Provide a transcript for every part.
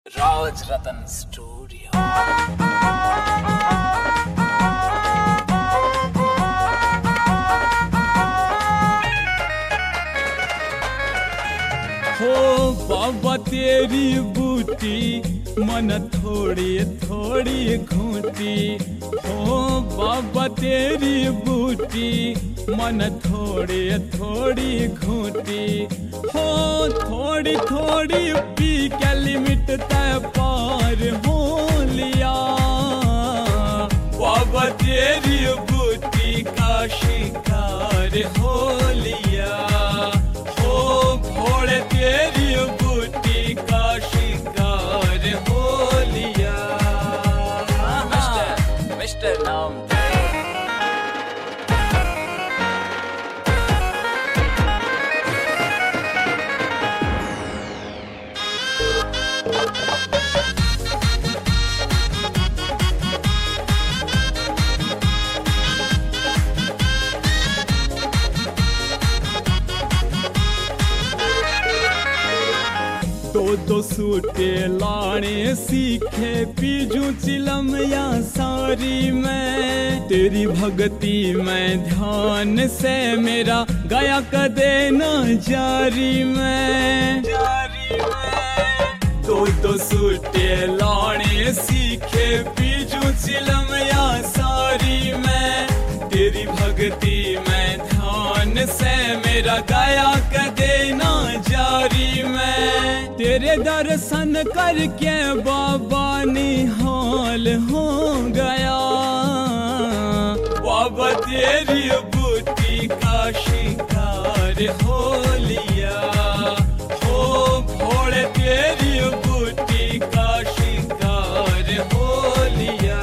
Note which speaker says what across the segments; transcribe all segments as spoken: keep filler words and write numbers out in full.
Speaker 1: राज रतन studio.
Speaker 2: हो बाबा तेरी बूटी मन थोड़ी थोड़ी घूटी, हो बाबा तेरी बूटी मन थोड़ी थोड़ी घूटी, हो थोड़ी थोड़ी पी के लिमिट तय पार हो लिया। बाबा तेरी बूटी का शिकार हो लिया, हो भोले तेरी बूटी का शिकार हो लिया।
Speaker 1: मिस्टर मिस्टर नाम
Speaker 2: दो दो सूटे लाने सीखे पीजू चिलम या सारी में, तेरी भक्ति में ध्यान से मेरा गया कदे न जारी में, जारी में। दो दो सूटे लाने सीखे पीजू चिलम या सारी में, तेरी भक्ति में ध्यान से मेरा गया कदे न जारी में। तेरे दर्शन करके बाबा निहाल हो गया, बाबा तेरी बूटी का शिकार हो लिया, हो भोले तेरी बूटी का शिकार हो लिया।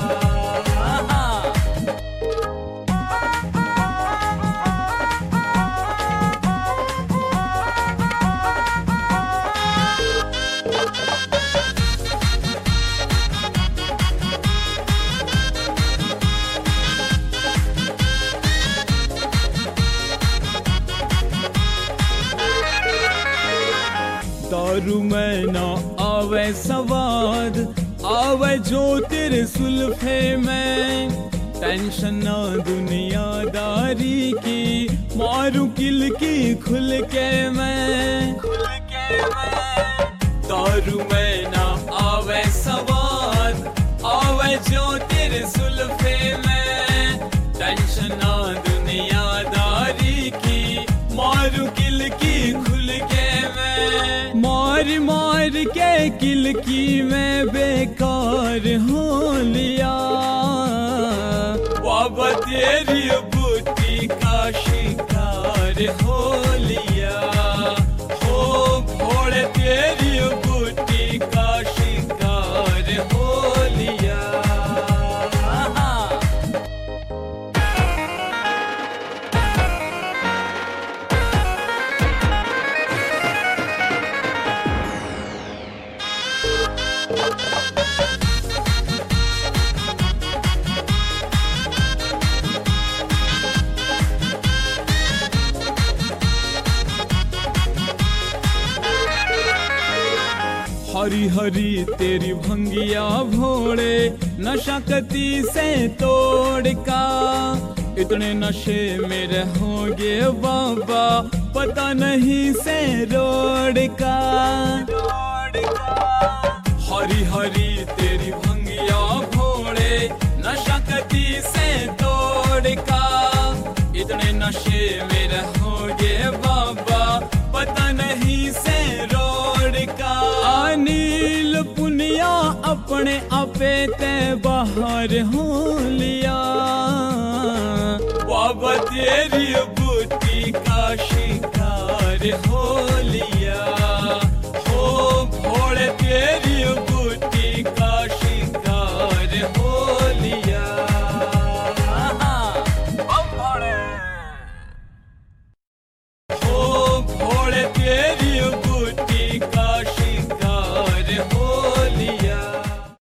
Speaker 2: दारू में न आवे सवाद, आवे जो तेरे सुल्फे में, टेंशन न दुनियादारी की, मारू किल की खुल के मैं, खुल के मैं। दारू में न आवे सवाद, आवे जो तेरे सुल्फे में, टेंशन न दुनियादारी की, मारू किल की खुल के मैं। मार मार के किल की मैं बेकार हो लिया, बाबा तेरी बूटी का शिकार हो लिया, हो भोले तेरी बूटी का शिकार हो लिया। हरी हरी तेरी भंगिया भोड़े, नशा कती से तोड़ का, इतने नशे मेरे होंगे बाबा पता नहीं से रोड का, रोड का। हरी हरी तेरी भंगिया भोड़े, नशा कती से तोड़ का, इतने नशे मेरे होंगे बाबा पता नहीं से रोड का। अनिल पुनिया अपने आपे ते बाहर हो लिया, बाबा तेरी